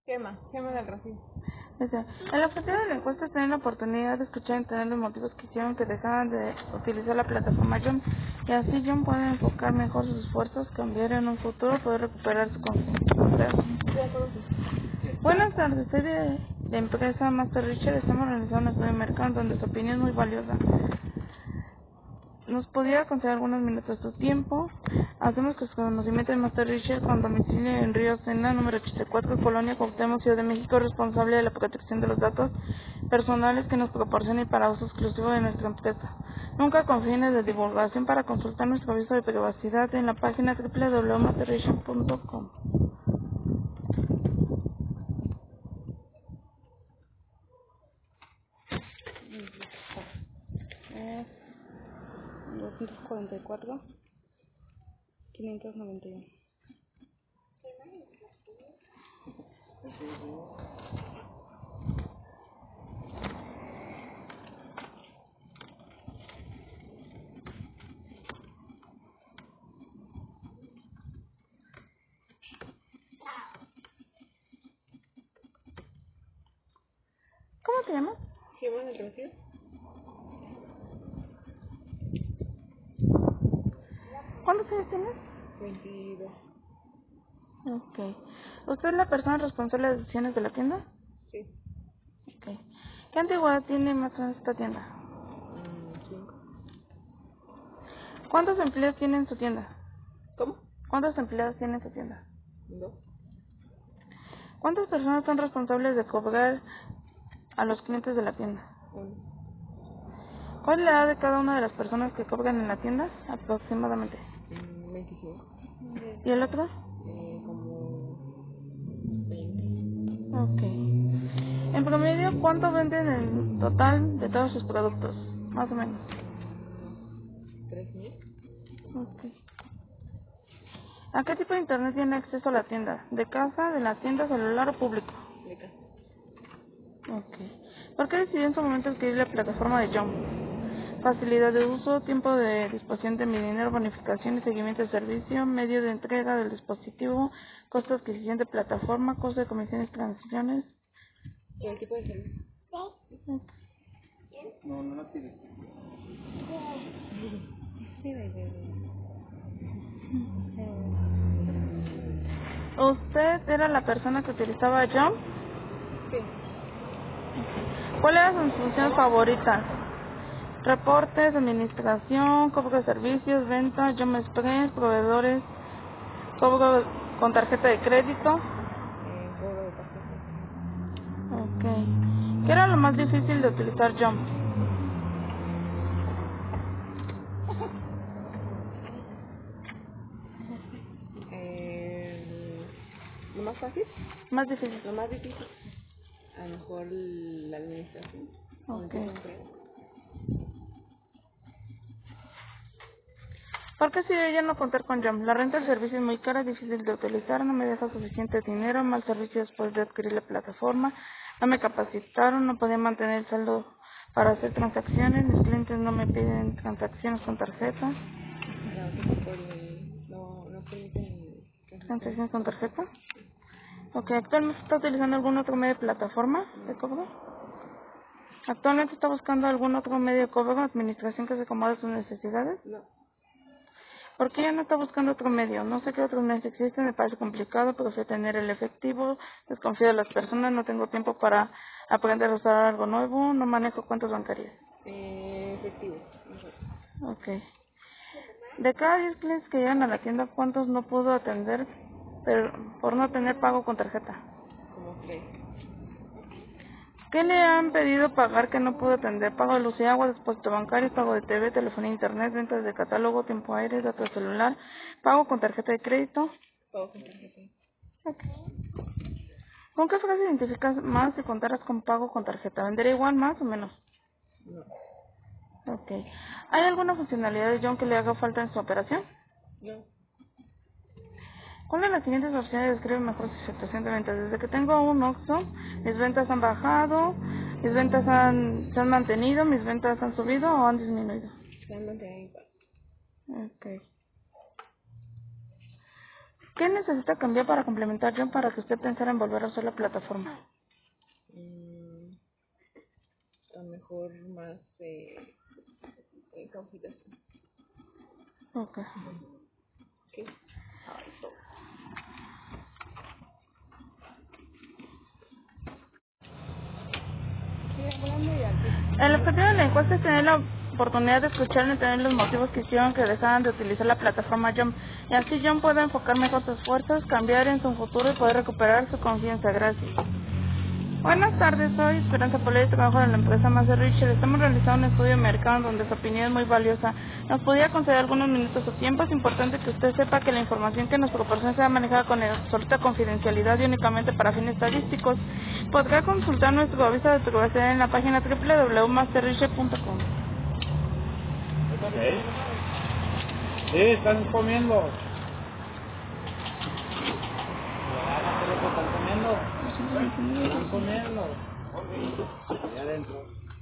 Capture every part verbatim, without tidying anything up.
Quema, quema del racimo. Dice, el objetivo de la encuesta es tener la oportunidad de escuchar y entender los motivos que hicieron que dejaran de utilizar la plataforma Jump y así Jump puede enfocar mejor sus esfuerzos, cambiar en un futuro, poder recuperar su confianza. Buenas tardes, soy de la empresa Master Richard. Estamos realizando un estudio de mercado donde su opinión es muy valiosa. ¿Nos podría conceder algunos minutos de su tiempo? Hacemos que su conocimiento de Master Richard con domicilio en Río Sena, número ochenta y cuatro, Colonia Cuauhtémoc, Ciudad de México, responsable de la protección de los datos personales que nos proporciona y para uso exclusivo de nuestra empresa. Nunca con fines de divulgación. Para consultar nuestro aviso de privacidad en la página doble u doble u doble u punto master richard punto com. Es doscientos cuarenta y cuatro, quinientos noventa y uno. ¿Cómo te llamas? Quema del racimo. ¿Cuántos años tienes? veintidós. Ok. ¿Usted es la persona responsable de decisiones de la tienda? Sí. Ok. ¿Qué antigüedad tiene más o menos esta tienda? Mm, cinco. ¿Cuántos empleados tiene en su tienda? ¿Cómo? ¿Cuántos empleados tiene en su tienda? Dos. ¿Cuántas personas son responsables de cobrar a los clientes de la tienda? Uno. ¿Cuál es la edad de cada una de las personas que cobran en la tienda? Aproximadamente. Mm, veinticinco. ¿Y el otro? Eh, como veinte. Ok. En promedio, ¿cuánto venden en total de todos sus productos? Más o menos. tres mil. Ok. ¿A qué tipo de internet tiene acceso a la tienda? ¿De casa, de la tienda, celular o público? De casa. Ok. ¿Por qué decidió en su momento adquirir la plataforma de Jump? Facilidad de uso, tiempo de disposición de mi dinero, bonificación y seguimiento de servicio, medio de entrega del dispositivo, costo de adquisición de plataforma, costo de comisiones y transacciones. ¿Qué tipo de servicio? Ok. No, no la pides. Sí, de de- ¿Usted era la persona que utilizaba Jump? Sí. ¿Cuál era su función favorita? Reportes, administración, cobro de servicios, ventas, Jump Express, proveedores, cobro con tarjeta de crédito. Eh, cobro de tarjeta. Ok. ¿Qué era lo más difícil de utilizar Jump? Eh, ¿Lo más fácil? Más difícil. Lo más difícil. A lo mejor la administración. O el Ok. tipo de entrega. ¿Por qué si ella no contar con Jump? La renta del servicio es muy cara, difícil de utilizar, no me deja suficiente dinero, mal servicio después de adquirir la plataforma, no me capacitaron, no podía mantener el saldo para hacer transacciones, mis clientes no me piden transacciones con tarjeta. No, tampoco el- no, no permiten transacciones. ¿Transacciones con tarjeta? Ok, ¿actualmente está utilizando algún otro medio de plataforma de cobro? ¿Actualmente está buscando algún otro medio de cobro o administración que se acomode a sus necesidades? No. ¿Por qué ya no está buscando otro medio? No sé qué otros medios existen, me parece complicado, prefiero tener el efectivo, desconfío de las personas, no tengo tiempo para aprender a usar algo nuevo, no manejo cuentas bancarias. Eh, efectivo. Mejor. Ok. De cada diez clientes que llegan a la tienda, ¿cuántos no pudo atender pero por no tener pago con tarjeta? Como tres. ¿Qué le han pedido pagar que no pudo atender? Pago de luz y agua, depósito bancario, pago de T V, telefonía, internet, ventas de catálogo, tiempo aire, datos celular, pago con tarjeta de crédito. Pago con tarjeta. Ok. ¿Con qué frase identificas más si contaras con pago con tarjeta? ¿Vendería igual, más o menos? No. Ok. ¿Hay alguna funcionalidad de John que le haga falta en su operación? No. ¿Cuál de las siguientes opciones describe mejor su situación de ventas? Desde que tengo un Oxxo, mis ventas han bajado, mis ventas han, se han mantenido, mis ventas han subido o han disminuido. Se han mantenido igual. Ok. ¿Qué necesita cambiar para complementar John para que usted pensara en volver a usar la plataforma? Mm, a lo mejor más eh, eh, capacitación. Ok. ¿Qué? Ay, todo. Sí, hablando de aquí. El objetivo de la encuesta es tener la oportunidad de escuchar y entender los motivos que hicieron que dejaran de utilizar la plataforma Jump, y así John pueda enfocar mejor sus esfuerzos, cambiar en su futuro y poder recuperar su confianza. Gracias. Buenas tardes, soy Esperanza Política, trabajo en la empresa Master Richard. Estamos realizando un estudio de mercado donde su opinión es muy valiosa. ¿Nos podría conceder algunos minutos de tiempo? Es importante que usted sepa que la información que nos proporciona sea manejada con absoluta confidencialidad y únicamente para fines estadísticos. Podrá consultar nuestro aviso de privacidad en la página doble u doble u doble u punto master richard punto com. ¿Eh? Sí, están comiendo. ¿Qué es lo que están comiendo? Están comiendo. Allá adentro.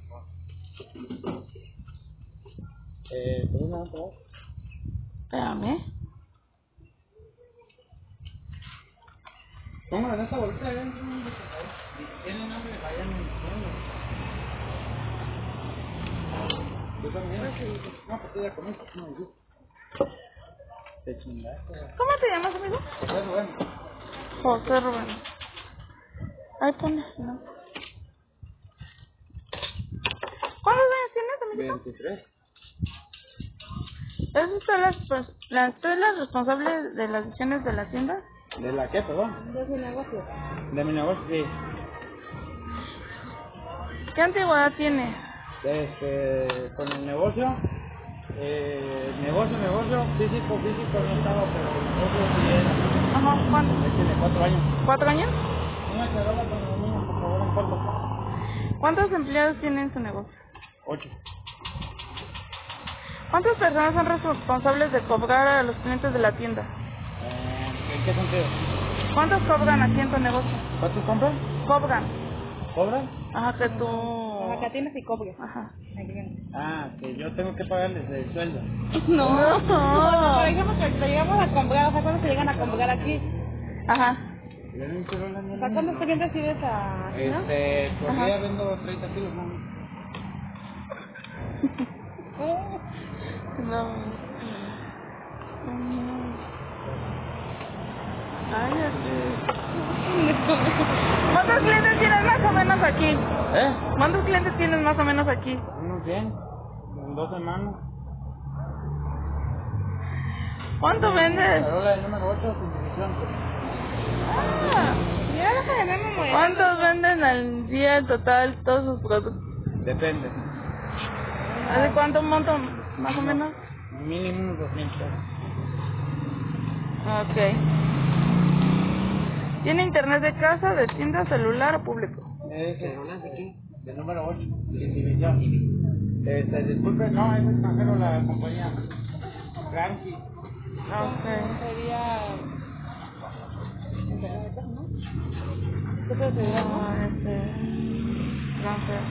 Eh, ¿por una otra? Espérame. Póngalo en esta bolsa. ¿Eh? Si tienen hambre, vayan diciendo. Yo también. No, pues tú ya comiste. No, yo. Te chingaste. ¿Cómo te llamas, amigo? Pues bueno. José Rubén. Ahí pone, no. ¿Cuántos años tienes, amigo? veintitrés. ¿Es usted la, pues, la, usted es la responsable de las decisiones de la tienda? ¿De la qué, perdón? De su negocio. De mi negocio, sí. ¿Qué antigüedad tiene? Este, con el negocio, eh, negocio, negocio, físico, físico no estaba, pero el negocio sí era. Ajá, ¿cuánto? Él tiene cuatro años. ¿Cuatro años? Una charola con los niños, por favor, en cuarto. ¿Cuántos empleados tiene en su negocio? Ocho. ¿Cuántas personas son responsables de cobrar a los clientes de la tienda? Eh, ¿En qué sentido? ¿Cuántos cobran aquí en tu negocio? ¿Cuántos compran? Cobran. ¿Cobran? Ajá, que tú... Ajá, que tienes y cobres. Ajá. Ah, que yo tengo que pagarles el sueldo. No. No. Por ejemplo, que te llegamos a comprar, o sea, cuando se llegan a comprar aquí. Ajá. ¿Le doy un charola, O sea, ¿cuántos clientes tienes a...? ¿no? Este, por Ajá. día vendo treinta kilos, ¿no? No. Ay, así. ¿Cuántos clientes tienes más o menos aquí? ¿Eh? ¿Cuántos clientes tienes más o menos aquí? Unos cien, en dos semanas. ¿Cuánto vendes? Charola de número ocho, sin división. Ah, Ya vas a ganar como ¿cuántos venden al día en total todos sus productos? Depende. ¿Hace cuánto monto más o menos? Mínimo unos dos mil pesos. Ok. ¿Tiene internet de casa, de tienda, celular o público? Ese, de número ocho, sin división. Este, disculpe, no, es extranjero la compañía. Frankie. Ok. Sería... ¿no? ¿Qué te sería, no? Ah, este... Transfer.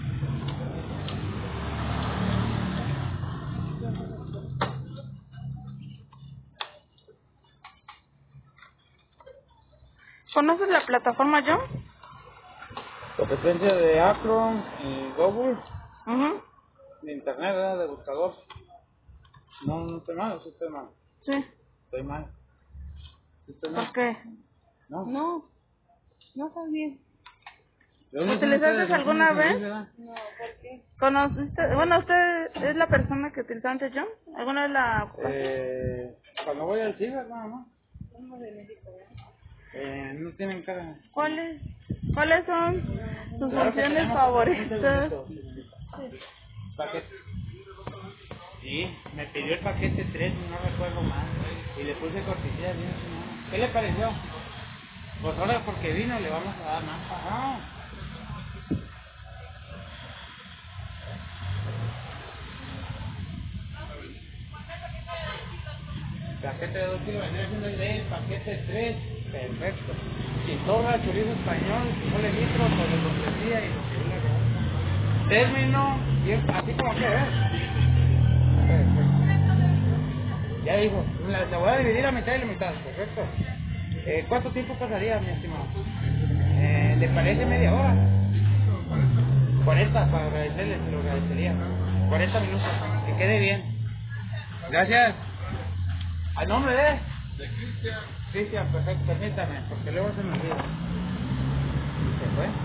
¿Conoces la plataforma Yo? Competencia de Acron y Google, Uh de internet, ¿verdad? De buscador. No, no estoy mal, sí estoy mal. Sí. Estoy mal. Sí estoy mal. ¿Por qué? No. No. No estás bien. ¿De dónde son ¿Utilizaste ustedes? ¿No alguna son de San vez? Luis, verdad? No, ¿por qué? ¿Conociste? Bueno, ¿usted es la persona que utilizó antes John? ¿Alguna vez la ocupaste? Eh, cuando voy al ciber, nada más. Somos de México, ¿verdad? Eh, no tienen cara. ¿Cuáles, ¿Cuáles son sus Claro que funciones tenemos favoritas? un segundito. Paquete. Sí, me pidió el paquete tres, no recuerdo más. Y le puse cortesía bien. ¿No? ¿Qué le pareció? Pues ahora porque vino le vamos a dar más pagado. Paquete de dos kilos venía siendo el de paquete tres, perfecto. Sin sobra, chorizo español, mole litro, sobre cortesía y lo que yo le robo. Término, bien, así como que ves. Perfecto. Ya dijo, la, la voy a dividir a mitad y la mitad, correcto. Eh, ¿Cuánto tiempo pasaría, mi estimado? Eh, ¿Le parece media hora? cuarenta, para agradecerle, se lo agradecería. cuarenta minutos, que quede bien. Gracias. ¿Al nombre de? De Cristian. Cristian, perfecto, permítame, porque luego se me olvida. ¿Se fue?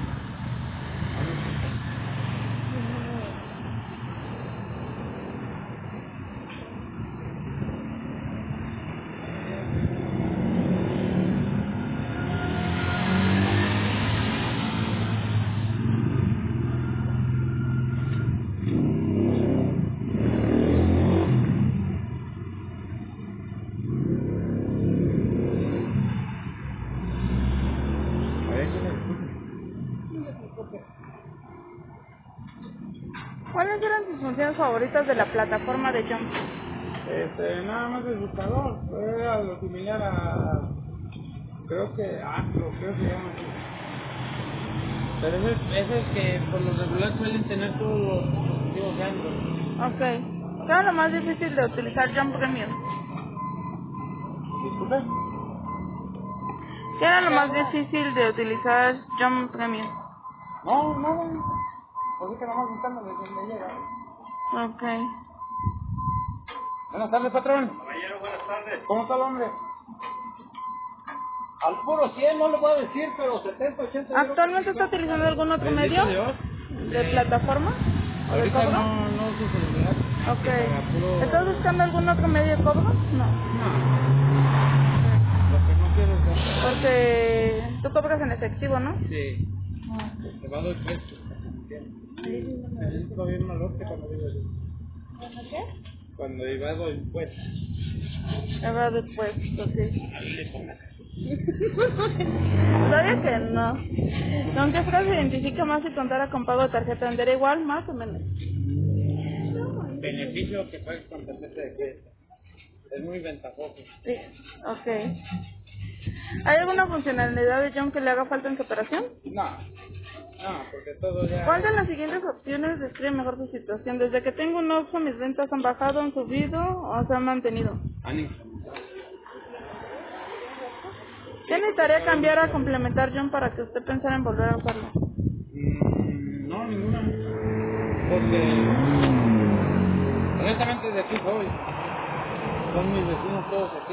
¿Cuáles eran sus funciones favoritas de la plataforma de Jump? Este, nada más el buscador, era lo similar a, creo que Astro, creo que se llama así. Pero ese, ese es que por lo regular suelen tener todos los dispositivos de Android. Ok. ¿Qué era lo más difícil de utilizar Jump Premium? ¿Disculpe? ¿Qué era lo más difícil de utilizar Jump Premium? No, no, ahorita nomás buscando desde donde llega. Ok. Buenas tardes, patrón. Caballero, buenas tardes. ¿Cómo está el hombre? Al puro cien no le voy a decir, pero setenta, ochenta... ¿Actualmente está utilizando algún otro medio de plataforma? ¿O de Ahorita cobro? no, no uso celular. Ok. Puro... ¿Estás buscando algún otro medio de cobro? No. No. Lo que no quiero es ver. Porque tú cobras en efectivo, ¿no? Sí. Te va a dar pesos. Me siento bien malote cuando digo eso. ¿Cuándo qué? Cuando iba a doy impuestos. Ahora después, ok. Le pongas. Todavía que no. ¿Con qué frase se identifica más si contara con pago de tarjeta? ¿Vendería igual, más o menos? Beneficio que pagues con tarjeta de crédito. Es muy ventajoso. Sí, ok. ¿Hay alguna funcionalidad de Jump que le haga falta en su operación? No, no, porque todo ya... ¿Cuál de las siguientes opciones describe mejor su situación? Desde que tengo un Oxxo, mis ventas han bajado, han subido o se han mantenido. Ánimo. ¿Qué necesitaría cambiar a complementar Jump para que usted pensara en volver a usarlo? Mm, no, ninguna. Porque... honestamente de aquí soy. Son mis vecinos todos aquí.